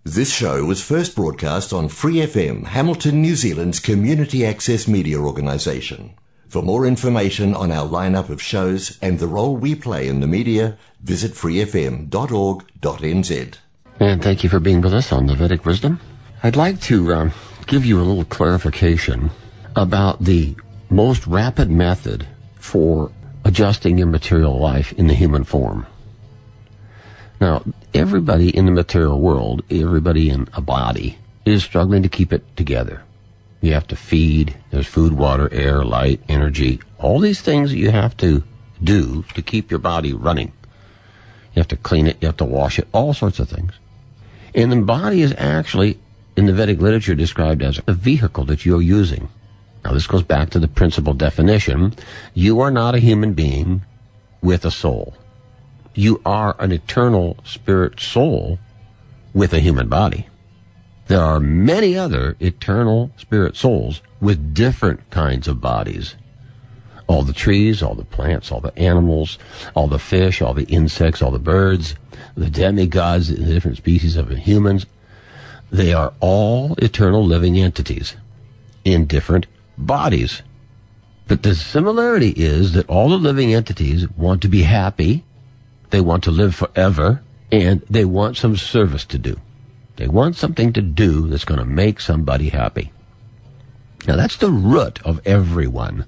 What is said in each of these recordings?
This show was first broadcast on Free FM, Hamilton, New Zealand's community access media organisation. For more information on our lineup of shows and the role we play in the media, visit freefm.org.nz. And thank you for being with us on the Vedic Wisdom. I'd like to give you a little clarification about the most rapid method for adjusting your material life in the human form. Now, everybody in the material world, everybody in a body, is struggling to keep it together. You have to feed, there's food, water, air, light, energy, all these things that you have to do to keep your body running. You have to clean it, you have to wash it, all sorts of things. And the body is actually, in the Vedic literature, described as a vehicle that you're using. Now, this goes back to the principal definition. You are not a human being with a soul. You are an eternal spirit soul with a human body. There are many other eternal spirit souls with different kinds of bodies. All the trees, all the plants, all the animals, all the fish, all the insects, all the birds, the demigods, the different species of humans, they are all eternal living entities in different bodies. But the similarity is that all the living entities want to be happy, they want to live forever, and they want some service to do. They want something to do that's going to make somebody happy. Now, that's the root of everyone.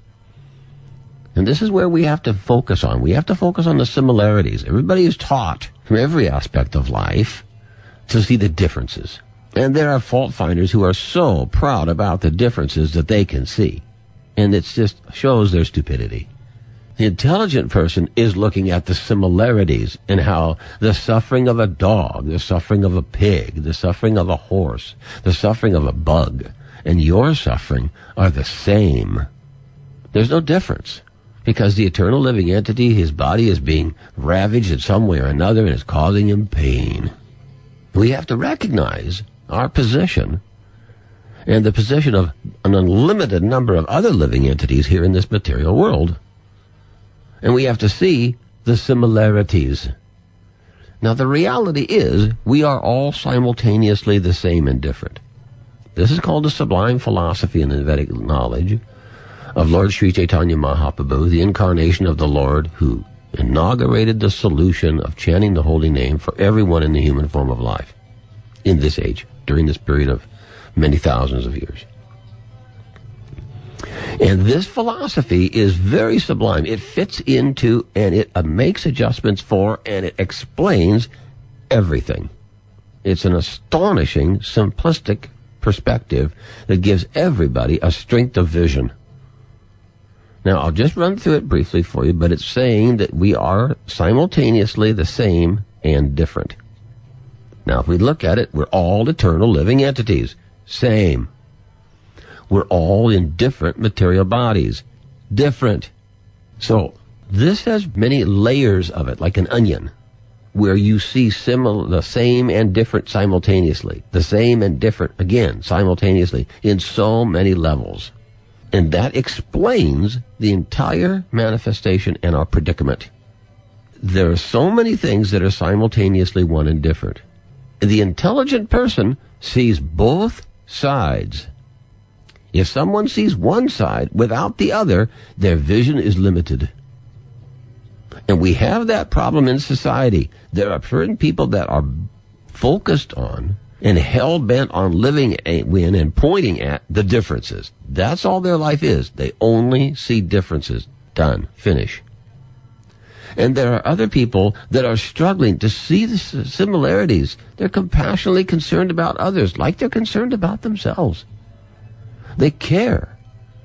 And this is where we have to focus on. We have to focus on the similarities. Everybody is taught from every aspect of life to see the differences. And there are fault finders who are so proud about the differences that they can see. And it just shows their stupidity. The intelligent person is looking at the similarities and how the suffering of a dog, the suffering of a pig, the suffering of a horse, the suffering of a bug, and your suffering are the same. There's no difference because the eternal living entity, his body is being ravaged in some way or another and is causing him pain. We have to recognize our position and the position of an unlimited number of other living entities here in this material world. And we have to see the similarities. Now, the reality is we are all simultaneously the same and different. This is called the sublime philosophy in the Vedic knowledge of Lord Sri Chaitanya Mahaprabhu, the incarnation of the Lord who inaugurated the solution of chanting the holy name for everyone in the human form of life in this age, during this period of many thousands of years. And this philosophy is very sublime. It fits into and it makes adjustments for and it explains everything. It's an astonishing, simplistic perspective that gives everybody a strength of vision. Now, I'll just run through it briefly for you, but it's saying that we are simultaneously the same and different. Now, if we look at it, we're all eternal living entities. Same. We're all in different material bodies. Different. So, this has many layers of it, like an onion, where you see the same and different simultaneously. The same and different, again, simultaneously, in so many levels. And that explains the entire manifestation and our predicament. There are so many things that are simultaneously one and different. The intelligent person sees both sides. If someone sees one side without the other, their vision is limited. And we have that problem in society. There are certain people that are focused on and hell-bent on living in and pointing at the differences. That's all their life is. They only see differences. Done. Finish. And there are other people that are struggling to see the similarities. They're compassionately concerned about others like they're concerned about themselves. They care.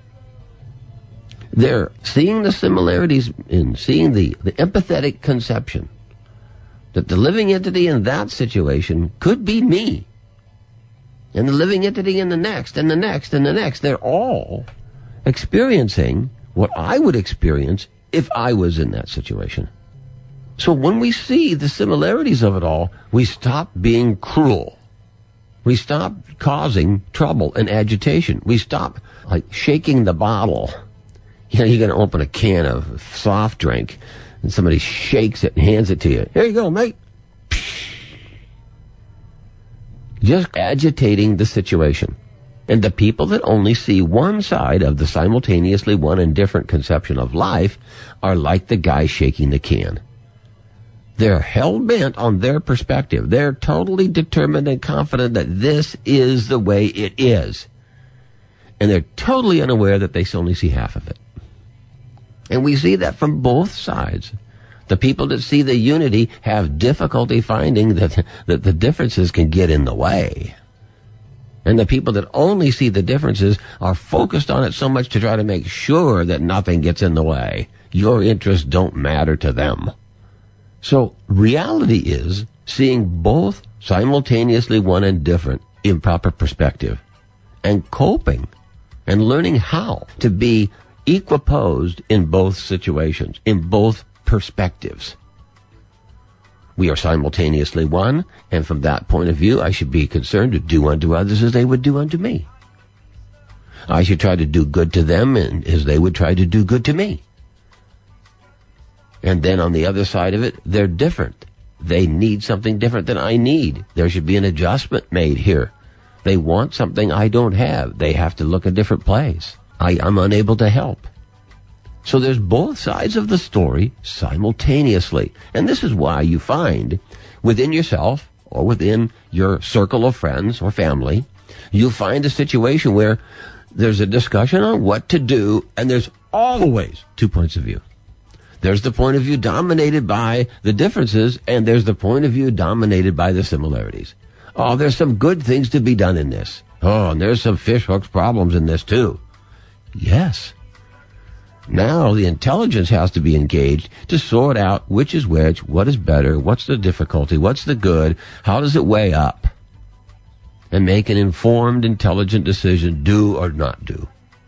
They're seeing the similarities in seeing the empathetic conception that the living entity in that situation could be me. And the living entity in the next, and the next, and the next. They're all experiencing what I would experience if I was in that situation. So when we see the similarities of it all, we stop being cruel. We stop causing trouble and agitation. We stop, shaking the bottle. You're going to open a can of soft drink, and somebody shakes it and hands it to you. Here you go, mate. just agitating the situation. And the people that only see one side of the simultaneously one and different conception of life are like the guy shaking the can. They're hell-bent on their perspective. They're totally determined and confident that this is the way it is. And they're totally unaware that they only see half of it. And we see that from both sides. The people that see the unity have difficulty finding that the differences can get in the way. And the people that only see the differences are focused on it so much to try to make sure that nothing gets in the way. Your interests don't matter to them. So reality is seeing both simultaneously one and different in proper perspective, and coping and learning how to be equiposed in both situations, in both perspectives. We are simultaneously one, and from that point of view, I should be concerned to do unto others as they would do unto me. I should try to do good to them and as they would try to do good to me. And then on the other side of it, they're different. They need something different than I need. There should be an adjustment made here. They want something I don't have. They have to look a different place. I'm unable to help. So there's both sides of the story simultaneously. And this is why you find within yourself or within your circle of friends or family, you'll find a situation where there's a discussion on what to do, and there's always two points of view. There's the point of view dominated by the differences, and there's the point of view dominated by the similarities. Oh, there's some good things to be done in this. Oh, and there's some fishhooks problems in this too. Yes. Now the intelligence has to be engaged to sort out which is which, what is better, what's the difficulty, what's the good, how does it weigh up, and make an informed, intelligent decision, do or not do.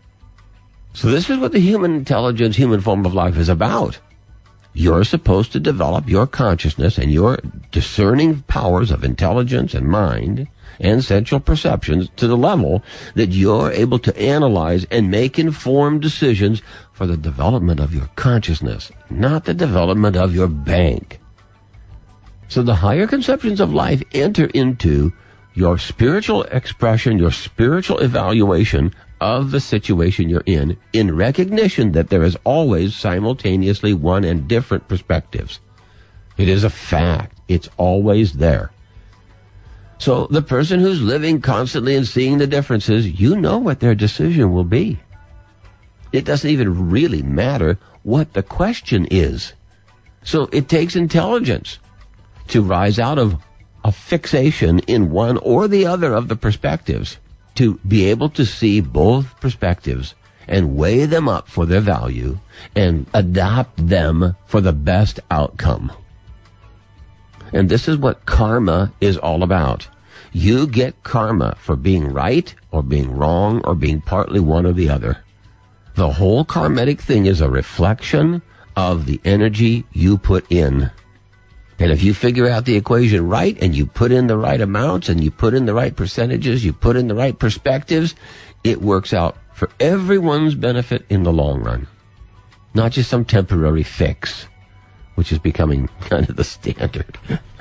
So this is what the human intelligence, human form of life is about. You're supposed to develop your consciousness and your discerning powers of intelligence and mind and sensual perceptions to the level that you're able to analyze and make informed decisions for the development of your consciousness, not the development of your bank. So the higher conceptions of life enter into your spiritual expression, your spiritual evaluation of the situation you're in recognition that there is always simultaneously one and different perspectives. It is a fact. It's always there. So the person who's living constantly and seeing the differences, you know what their decision will be. It doesn't even really matter what the question is. So it takes intelligence to rise out of a fixation in one or the other of the perspectives, to be able to see both perspectives and weigh them up for their value and adopt them for the best outcome. And this is what karma is all about. You get karma for being right or being wrong or being partly one or the other. The whole karmatic thing is a reflection of the energy you put in. And if you figure out the equation right and you put in the right amounts and you put in the right percentages, you put in the right perspectives, it works out for everyone's benefit in the long run. Not just some temporary fix, which is becoming kind of the standard.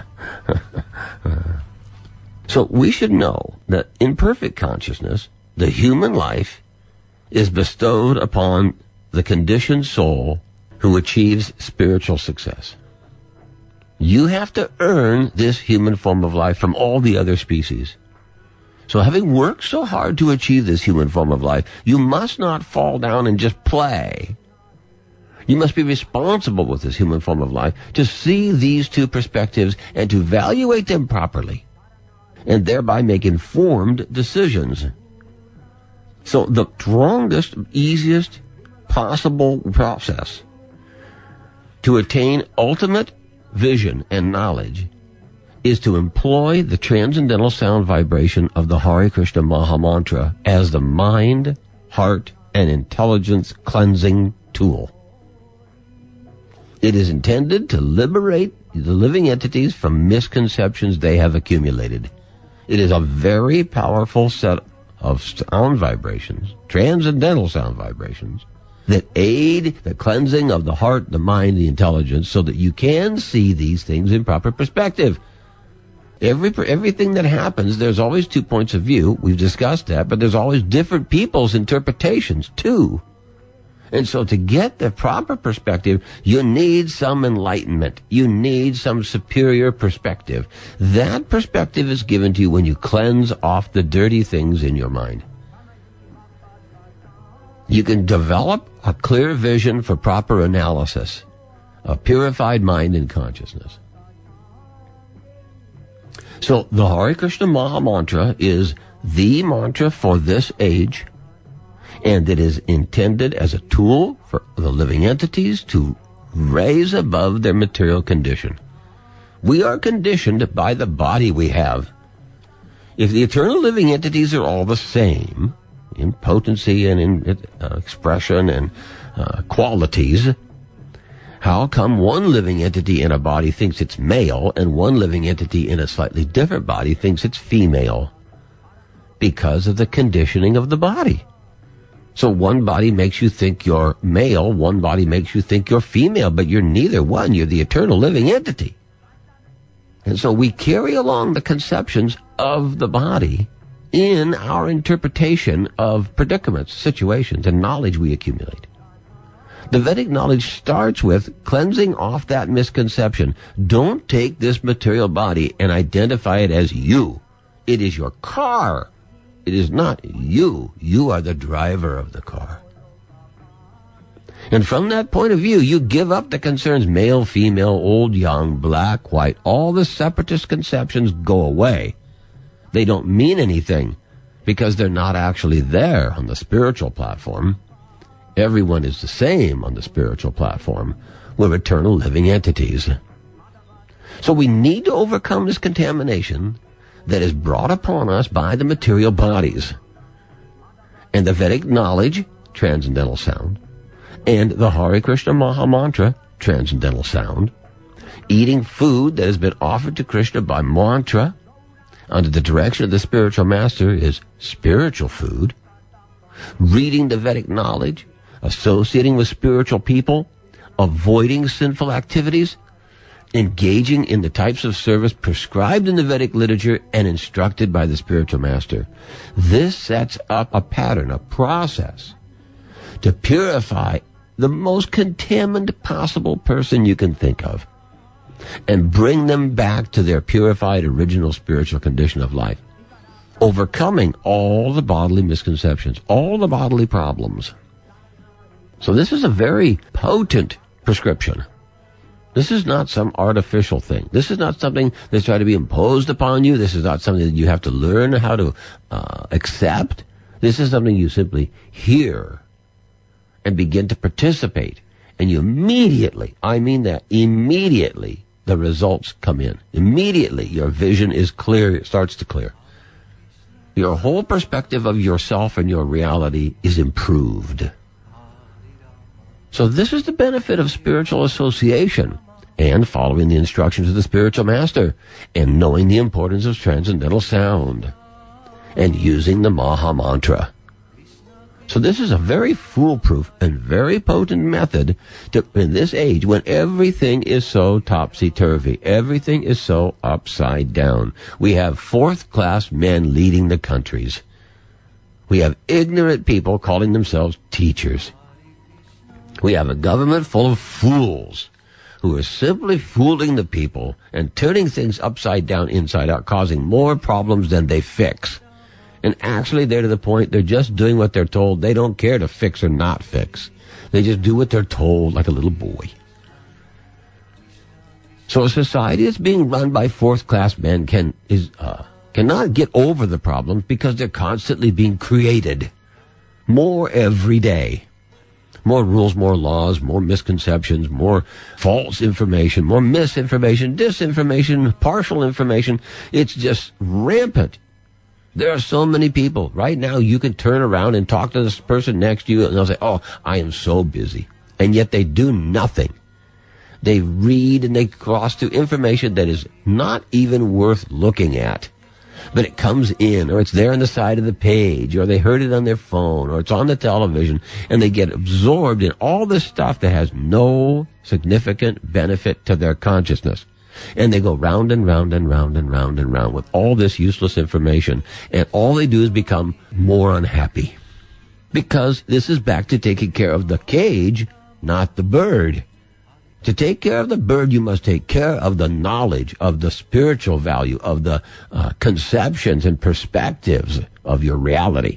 So we should know that in perfect consciousness, the human life is bestowed upon the conditioned soul who achieves spiritual success. You have to earn this human form of life from all the other species. So having worked so hard to achieve this human form of life, you must not fall down and just play. You must be responsible with this human form of life to see these two perspectives and to evaluate them properly, and thereby make informed decisions. So the strongest, easiest possible process to attain ultimate vision and knowledge is to employ the transcendental sound vibration of the Hare Krishna Maha Mantra as the mind, heart, and intelligence cleansing tool. It is intended to liberate the living entities from misconceptions they have accumulated. It is a very powerful set of sound vibrations, transcendental sound vibrations, that aid the cleansing of the heart, the mind, the intelligence, so that you can see these things in proper perspective. Everything that happens, there's always two points of view. We've discussed that, but there's always different people's interpretations too. And so to get the proper perspective, you need some enlightenment. You need some superior perspective. That perspective is given to you when you cleanse off the dirty things in your mind. You can develop a clear vision for proper analysis, a purified mind and consciousness. So the Hare Krishna Maha Mantra is the mantra for this age, and it is intended as a tool for the living entities to raise above their material condition. We are conditioned by the body we have. If the eternal living entities are all the same in potency and in expression and qualities, how come one living entity in a body thinks it's male and one living entity in a slightly different body thinks it's female? Because of the conditioning of the body. So one body makes you think you're male, one body makes you think you're female, but you're neither one. You're the eternal living entity. And so we carry along the conceptions of the body in our interpretation of predicaments, situations, and knowledge we accumulate. The Vedic knowledge starts with cleansing off that misconception. Don't take this material body and identify it as you. It is your car. It is not you. You are the driver of the car. And from that point of view, you give up the concerns male, female, old, young, black, white. All the separatist conceptions go away. They don't mean anything because they're not actually there on the spiritual platform. Everyone is the same on the spiritual platform. We're eternal living entities. So we need to overcome this contamination that is brought upon us by the material bodies. And the Vedic knowledge, transcendental sound, and the Hare Krishna Maha Mantra, transcendental sound, eating food that has been offered to Krishna by mantra under the direction of the spiritual master is spiritual food. Reading the Vedic knowledge, associating with spiritual people, avoiding sinful activities, engaging in the types of service prescribed in the Vedic literature and instructed by the spiritual master. This sets up a pattern, a process to purify the most contaminated possible person you can think of and bring them back to their purified original spiritual condition of life, overcoming all the bodily misconceptions, all the bodily problems. So this is a very potent prescription. This is not some artificial thing. This is not something that's trying to be imposed upon you. This is not something that you have to learn how to accept. This is something you simply hear and begin to participate. And you immediately, I mean that, immediately, the results come in. Immediately, your vision is clear, it starts to clear. Your whole perspective of yourself and your reality is improved. So this is the benefit of spiritual association and following the instructions of the spiritual master and knowing the importance of transcendental sound and using the Maha Mantra. So this is a very foolproof and very potent method to, in this age when everything is so topsy-turvy, everything is so upside down. We have fourth-class men leading the countries. We have ignorant people calling themselves teachers. We have a government full of fools who are simply fooling the people and turning things upside down, inside out, causing more problems than they fix. And actually, they're to the point, they're just doing what they're told. They don't care to fix or not fix. They just do what they're told like a little boy. So a society that's being run by fourth-class men cannot get over the problems because they're constantly being created. More every day. More rules, more laws, more misconceptions, more false information, more misinformation, disinformation, partial information. It's just rampant. There are so many people. Right now, you can turn around and talk to this person next to you, and they'll say, oh, I am so busy. And yet they do nothing. They read and they cross through information that is not even worth looking at. But it comes in, or it's there on the side of the page, or they heard it on their phone, or it's on the television, and they get absorbed in all this stuff that has no significant benefit to their consciousness. And they go round and round and round and round and round with all this useless information. And all they do is become more unhappy. Because this is back to taking care of the cage, not the bird. To take care of the bird, you must take care of the knowledge, of the spiritual value, of the conceptions and perspectives of your reality.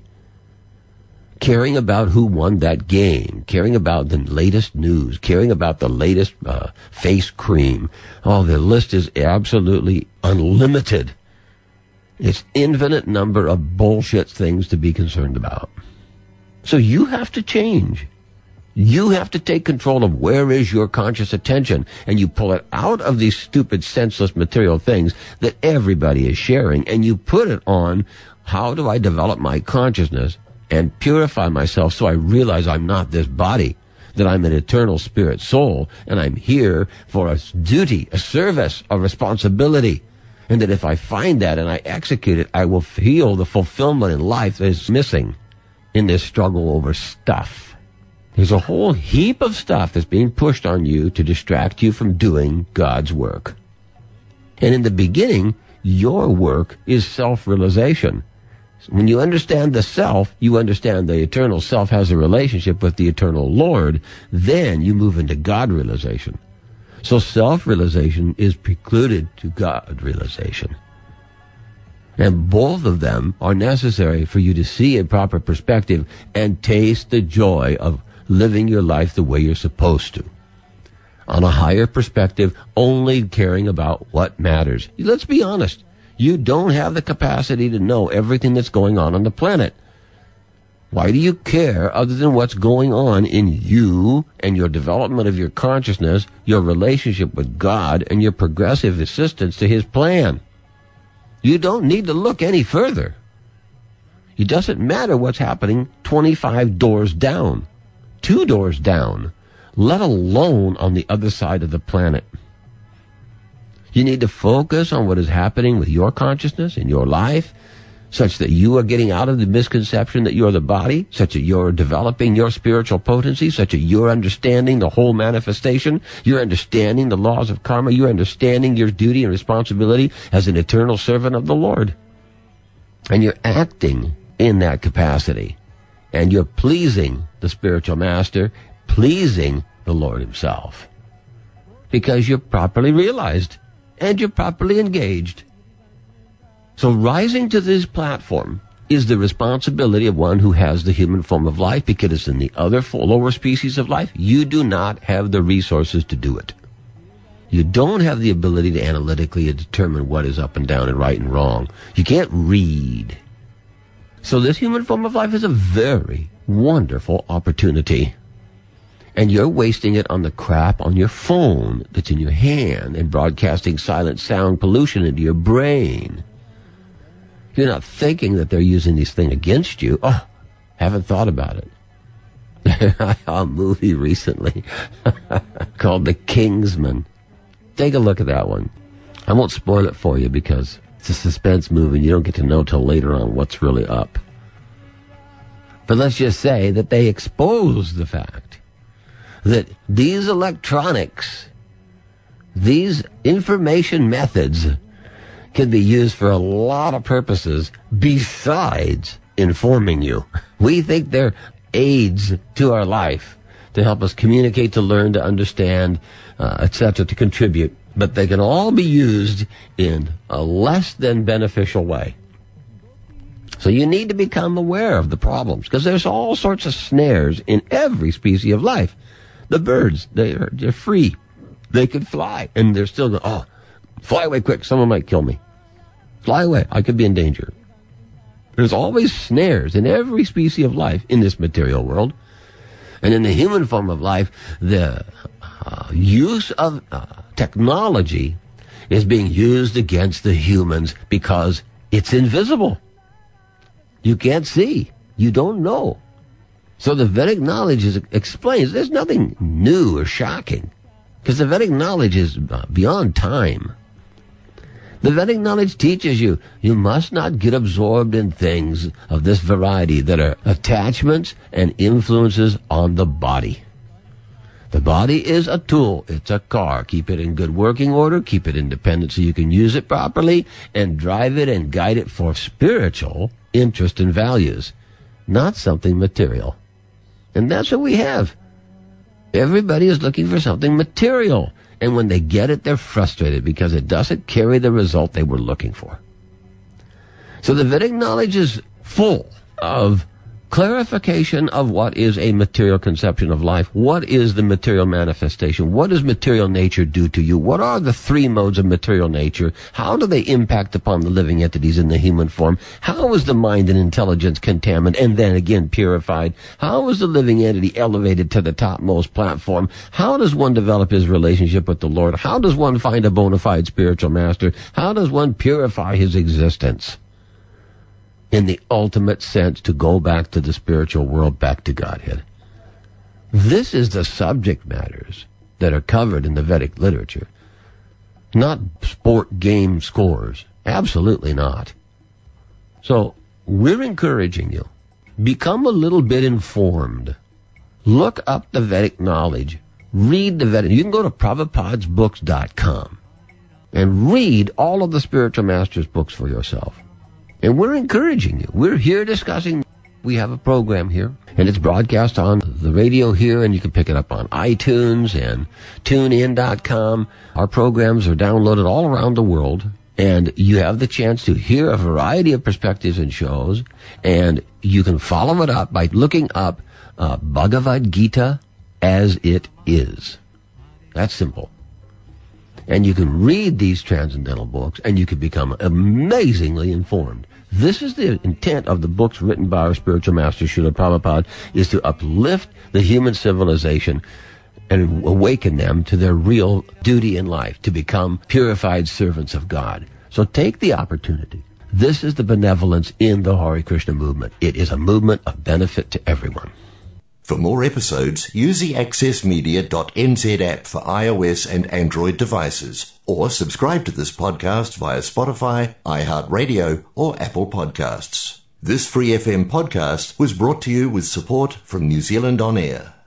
Caring about who won that game, caring about the latest news, caring about the latest face cream. Oh, the list is absolutely unlimited. It's infinite number of bullshit things to be concerned about. So you have to change. You have to take control of where is your conscious attention, and you pull it out of these stupid, senseless material things that everybody is sharing, and you put it on, how do I develop my consciousness and purify myself so I realize I'm not this body, that I'm an eternal spirit soul, and I'm here for a duty, a service, a responsibility, and that if I find that and I execute it, I will feel the fulfillment in life that is missing in this struggle over stuff. There's a whole heap of stuff that's being pushed on you to distract you from doing God's work. And in the beginning, your work is self-realization. When you understand the self, you understand the eternal self has a relationship with the eternal Lord, then you move into God realization. So self-realization is precluded to God realization. And both of them are necessary for you to see a proper perspective and taste the joy of living your life the way you're supposed to. On a higher perspective, only caring about what matters. Let's be honest. You don't have the capacity to know everything that's going on the planet. Why do you care other than what's going on in you and your development of your consciousness, your relationship with God, and your progressive assistance to His plan? You don't need to look any further. It doesn't matter what's happening 25 doors down, 2 doors down, let alone on the other side of the planet. You need to focus on what is happening with your consciousness in your life, such that you are getting out of the misconception that you're the body, such that you're developing your spiritual potency, such that you're understanding the whole manifestation, you're understanding the laws of karma, you're understanding your duty and responsibility as an eternal servant of the Lord. And you're acting in that capacity. And you're pleasing the spiritual master, pleasing the Lord Himself. Because you're properly realized and you're properly engaged. So rising to this platform is the responsibility of one who has the human form of life, because in the other lower species of life, you do not have the resources to do it. You don't have the ability to analytically determine what is up and down and right and wrong. You can't read. So this human form of life is a very wonderful opportunity. And you're wasting it on the crap on your phone that's in your hand and broadcasting silent sound pollution into your brain. You're not thinking that they're using these things against you. Oh, haven't thought about it. I saw a movie recently called The Kingsman. Take a look at that one. I won't spoil it for you because it's a suspense movie and you don't get to know till later on what's really up. But let's just say that they expose the fact that these electronics, these information methods, can be used for a lot of purposes besides informing you. We think they're aids to our life to help us communicate, to learn, to understand, etc., to contribute. But they can all be used in a less than beneficial way. So you need to become aware of the problems, because there's all sorts of snares in every species of life. The birds, they're free. They could fly, and they're still going, oh, fly away quick, someone might kill me. Fly away, I could be in danger. There's always snares in every species of life in this material world. And in the human form of life, the use of technology is being used against the humans because it's invisible. You can't see. You don't know. So the Vedic knowledge explains there's nothing new or shocking, because the Vedic knowledge is beyond time. The Vedic knowledge teaches you must not get absorbed in things of this variety that are attachments and influences on the body. The body is a tool. It's a car. Keep it in good working order. Keep it independent so you can use it properly and drive it and guide it for spiritual interest and values, not something material. And that's what we have. Everybody is looking for something material. And when they get it, they're frustrated because it doesn't carry the result they were looking for. So the Vedic knowledge is full of clarification of what is a material conception of life. What is the material manifestation? What does material nature do to you? What are the three modes of material nature? How do they impact upon the living entities in the human form? How is the mind and intelligence contaminated and then again purified? How is the living entity elevated to the topmost platform? How does one develop his relationship with the Lord? How does one find a bona fide spiritual master? How does one purify his existence? In the ultimate sense, to go back to the spiritual world, back to Godhead. This is the subject matters that are covered in the Vedic literature. Not sport game scores. Absolutely not. So, we're encouraging you. Become a little bit informed. Look up the Vedic knowledge. Read the Vedic. You can go to prabhupadsbooks.com and read all of the spiritual masters' books for yourself. And we're encouraging you. We're here discussing. We have a program here, and it's broadcast on the radio here, and you can pick it up on iTunes and TuneIn.com. Our programs are downloaded all around the world, and you have the chance to hear a variety of perspectives and shows, and you can follow it up by looking up Bhagavad Gita as it is. That's simple. And you can read these transcendental books, and you can become amazingly informed. This is the intent of the books written by our spiritual master, Srila Prabhupada, is to uplift the human civilization and awaken them to their real duty in life, to become purified servants of God. So take the opportunity. This is the benevolence in the Hare Krishna movement. It is a movement of benefit to everyone. For more episodes, use the accessmedia.nz app for iOS and Android devices, or subscribe to this podcast via Spotify, iHeartRadio, or Apple Podcasts. This Free FM podcast was brought to you with support from New Zealand On Air.